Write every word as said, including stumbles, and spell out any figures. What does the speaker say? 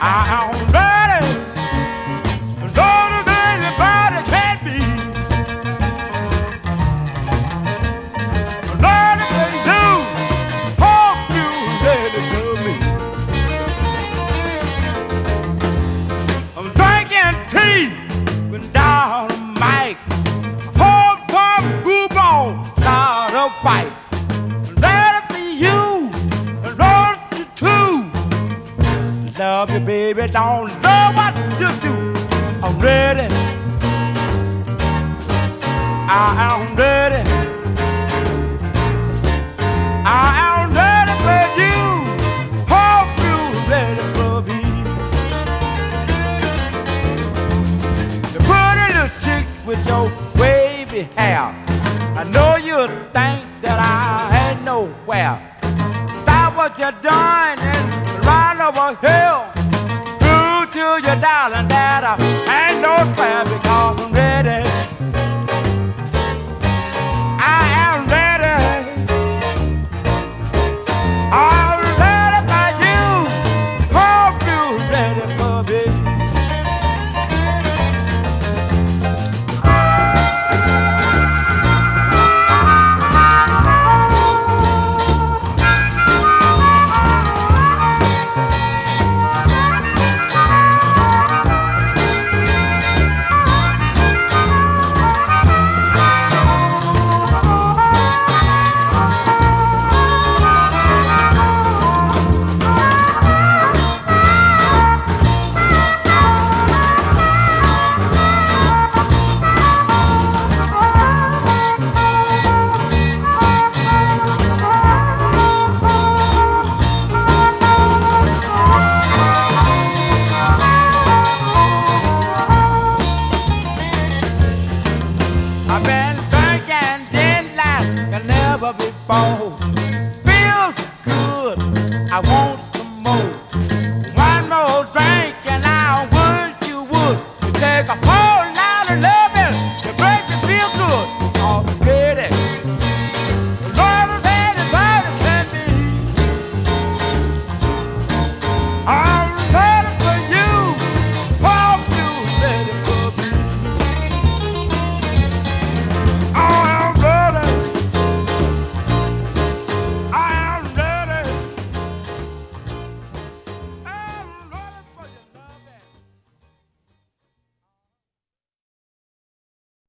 I'm ready. Lord, if anybody can be. Lord, if they do, hope you ready for me. I'm drinking tea with dynamite. Hold pump, scoop on, start a fight. Let it be you, Lord, you too. Love you, baby, don't know what to do. I'm ready. I am ready. I am ready for you. Hope you ready for me. You pretty little chick with your wavy hair. I know you think that I ain't nowhere. Stop what you're doing and run over here. Prove to your darling that I